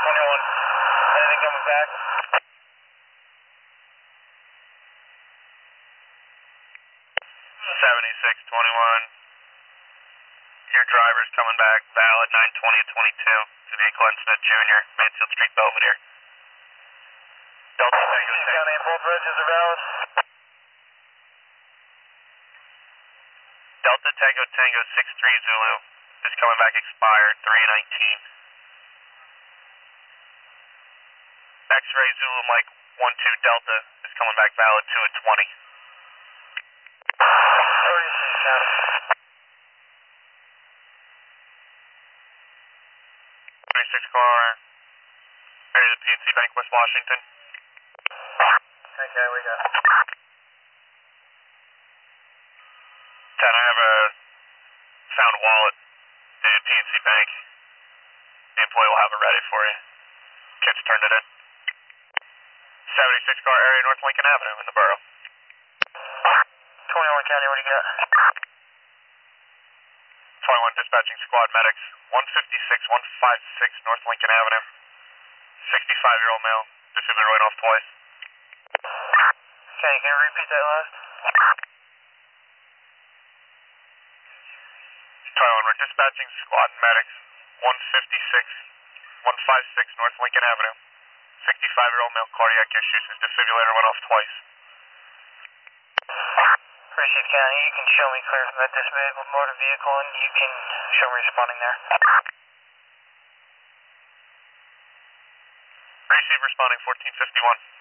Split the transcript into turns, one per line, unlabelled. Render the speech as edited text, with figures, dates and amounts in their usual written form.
21. Anything coming back?
7621. Your driver's coming back, valid 920 at 22. It's a Glenn Smith Jr., Mansfield Street, Belvedere. Delta Tango
County and both regs are valid.
Delta Tango Tango 63 Zulu is coming back expired 319. X-ray Zulu Mike 12 Delta is coming back valid 2 at 20.
36 County.
26 car, area of the PNC Bank, West Washington.
Okay, we got it.
10, I have a found wallet in PNC Bank. The employee will have it ready for you. Kids turned it in. 76 car area, North Lincoln Avenue in the borough.
21 County, what do you got?
21 dispatching squad medics, 156, 156 North Lincoln Avenue. 65-year-old male, defibrillator went off twice.
Okay, can you repeat that last?
21, we're dispatching squad medics, 156, 156 North Lincoln Avenue. 65-year-old male, cardiac issues, his defibrillator went off twice.
36 County, you can show me clear from that disabled motor vehicle and you can show me responding there.
Receive responding 1451.